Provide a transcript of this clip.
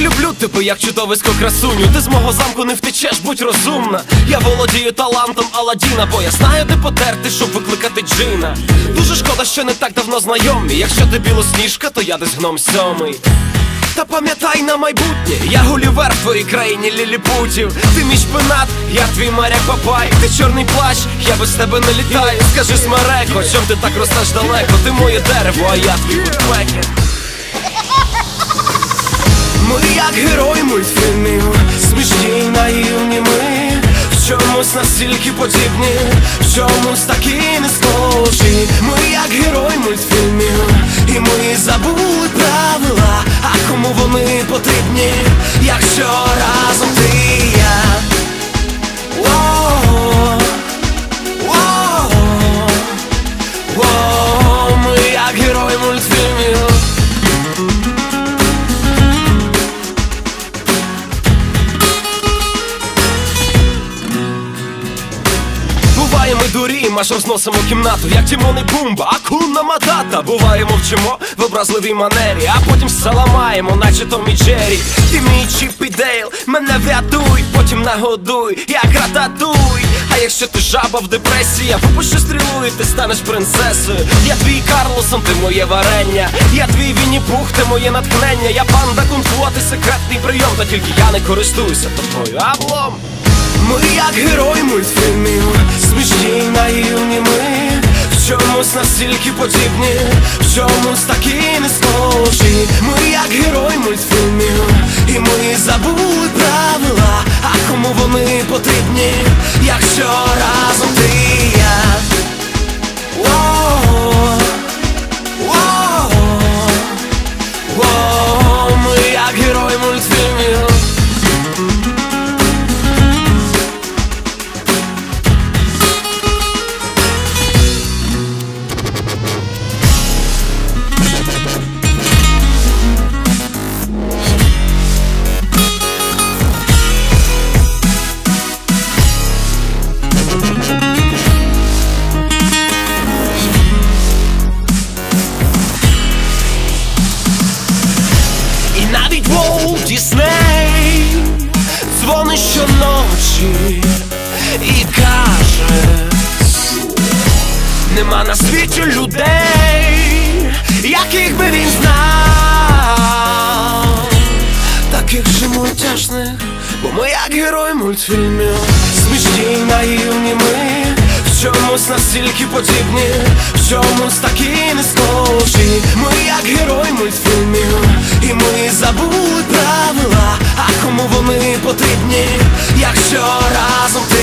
люблю тебе, як чудовисько красуню. Ти з мого замку не втечеш, будь розумна. Я володію талантом Аладдіна, бо я знаю, де потерти, щоб викликати джина. Дуже шкода, що не так давно знайомі. Якщо ти білосніжка, то я десь гном сьомий. Та пам'ятай на майбутнє, я Гулівер в твоїй країні ліліпутів. Ти мій шпинат, я твій моряк Папай. Ти чорний плащ, я без тебе не літаю. Скажи, смереко, чом ти так ростеш далеко? Ти моє дерево, а я твій вудпекер. Ми як герої мультфільмів, смішні й наївні ми. В чомусь настільки подібні, в чомусь такі не схожі. Ми як герої мультфільмів, і ми забули правила. А кому вони потрібні, якщо разом ти і я? Ми як герої мультфільмів. Буває, ми дуріємо, аж розносимо кімнату, як Тімон і Пумба, Акуна Матата. Буває, мовчимо в образливій манері, а потім все ламаємо, наче Том і Джері. Ти мій Чіп і Дейл, мене врятуй, потім нагодуй, як Рататуй. А якщо ти жаба в депресії, я попущу стрілу і ти станеш принцесою. Я твій Карлосон, ти моє варення. Я твій Вінні-Пух, ти моє натхнення. Я панда кунг-фу, а ти секретний прийом, та тільки я не користуюся тобою, облом. Ми як герої мультфільмів, смішні й наївні ми. В чомусь настільки подібні, в чомусь такі не схожі. Ми як герої мультфільмів, і ми забули правила. А кому вони потрібні, якщо разом ти і я? Ми як герої мультфільмів. Навіть Волт Дісней дзвонить щоночі і каже: нема на світі людей, яких би він знав, таких же мультяшних, бо ми як герої мультфільмів. Смішні й наївні ми, в чомусь настільки подібні, в чомусь такі не схожі. Ми як герої мультфільмів, і ми забули правила. А кому вони потрібні, якщо разом